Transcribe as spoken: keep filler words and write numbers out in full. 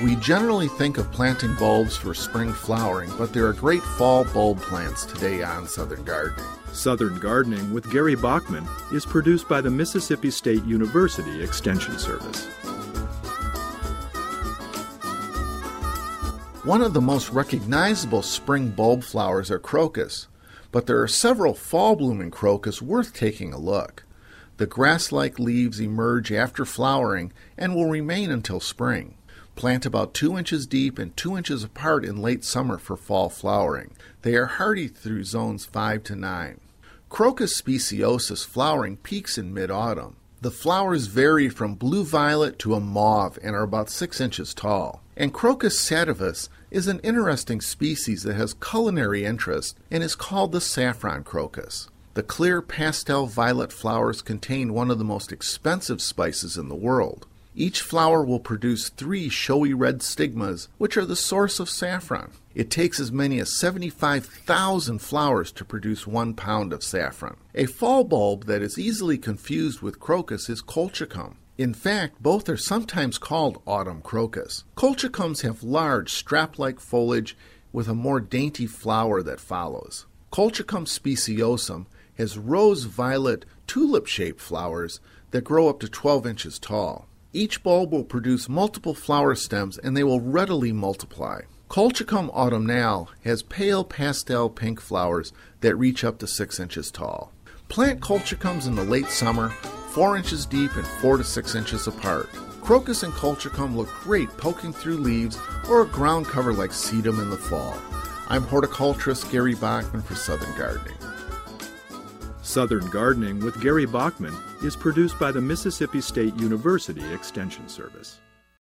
We generally think of planting bulbs for spring flowering, but there are great fall bulb plants today on Southern Gardening. Southern Gardening with Gary Bachman is produced by the Mississippi State University Extension Service. One of the most recognizable spring bulb flowers are crocus, but there are several fall-blooming crocus worth taking a look. The grass-like leaves emerge after flowering and will remain until spring. Plant about two inches deep and two inches apart in late summer for fall flowering. They are hardy through zones five to nine. Crocus speciosus flowering peaks in mid-autumn. The flowers vary from blue-violet to a mauve and are about six inches tall. And Crocus sativus is an interesting species that has culinary interest and is called the saffron crocus. The clear pastel violet flowers contain one of the most expensive spices in the world. Each flower will produce three showy red stigmas, which are the source of saffron. It takes as many as seventy-five thousand flowers to produce one pound of saffron. A fall bulb that is easily confused with crocus is colchicum. In fact, both are sometimes called autumn crocus. Colchicums have large, strap-like foliage with a more dainty flower that follows. Colchicum speciosum has rose-violet, tulip-shaped flowers that grow up to twelve inches tall. Each bulb will produce multiple flower stems and they will readily multiply. Colchicum autumnale has pale pastel pink flowers that reach up to six inches tall. Plant colchicums in the late summer, four inches deep and four to six inches apart. Crocus and colchicum look great poking through leaves or a ground cover like sedum in the fall. I'm horticulturist Gary Bachman for Southern Gardening. Southern Gardening with Gary Bachman is produced by the Mississippi State University Extension Service.